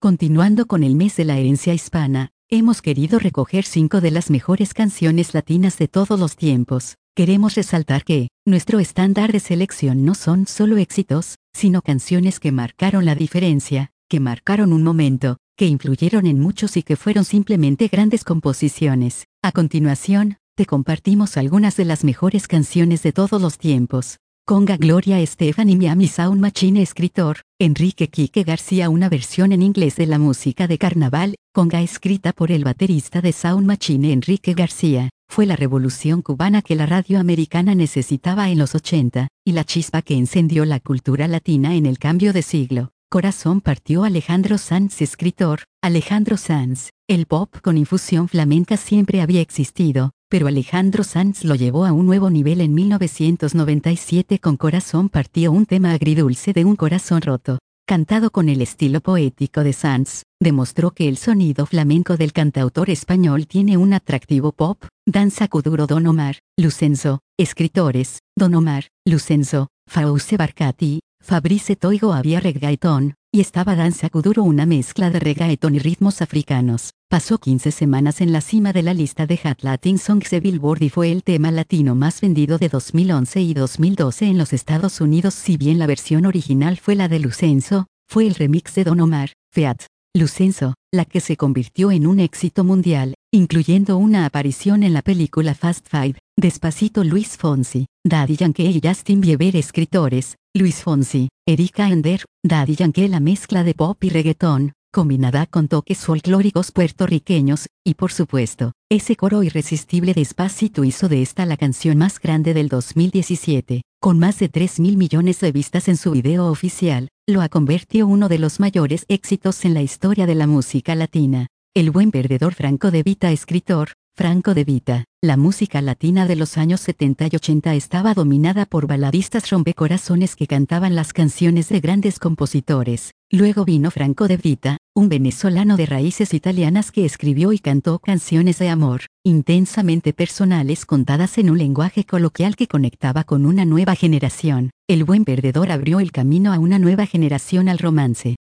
Continuando con el mes de la herencia hispana, hemos querido recoger 5 de las mejores canciones latinas de todos los tiempos. Queremos resaltar que, nuestro estándar de selección no son solo éxitos, sino canciones que marcaron la diferencia, que marcaron un momento, que influyeron en muchos y que fueron simplemente grandes composiciones. A continuación, te compartimos algunas de las mejores canciones de todos los tiempos. Conga Gloria Estefan y Miami Sound Machine. Escritor, Enrique Quique García. Una versión en inglés de la música de carnaval, conga, escrita por el baterista de Sound Machine Enrique García, fue la revolución cubana que la radio americana necesitaba en los 80, y la chispa que encendió la cultura latina en el cambio de siglo. Corazón partió. Alejandro Sanz. Escritor, Alejandro Sanz. El pop con infusión flamenca siempre había existido, pero Alejandro Sanz lo llevó a un nuevo nivel en 1997 con Corazón partió, un tema agridulce de un corazón roto. Cantado con el estilo poético de Sanz, demostró que el sonido flamenco del cantautor español tiene un atractivo pop. Danza Kuduro. Don Omar, Lucenzo. Escritores, Don Omar, Lucenzo, Fauce Barcati, Fabrice Toigo. Había reggaetón, y estaba Danza Kuduro, una mezcla de reggaetón y ritmos africanos. Pasó 15 semanas en la cima de la lista de Hot Latin Songs de Billboard y fue el tema latino más vendido de 2011 y 2012 en los Estados Unidos. Si bien la versión original fue la de Lucenzo, fue el remix de Don Omar, Feat. Lucenzo, la que se convirtió en un éxito mundial, incluyendo una aparición en la película Fast Five. Despacito. Luis Fonsi, Daddy Yankee y Justin Bieber. Escritores, Luis Fonsi, Erika Ender. Daddy Yankee, la mezcla de pop y reggaetón, combinada con toques folclóricos puertorriqueños, y por supuesto, ese coro irresistible. Despacito hizo de esta la canción más grande del 2017, con más de 3.000 millones de vistas en su video oficial, lo ha convertido uno de los mayores éxitos en la historia de la música latina. El buen perdedor. Franco De Vita. Escritor, Franco De Vita. La música latina de los años 70 y 80 estaba dominada por baladistas rompecorazones que cantaban las canciones de grandes compositores. Luego vino Franco De Vita, un venezolano de raíces italianas que escribió y cantó canciones de amor, intensamente personales contadas en un lenguaje coloquial que conectaba con una nueva generación. El buen perdedor abrió el camino a una nueva generación al romance.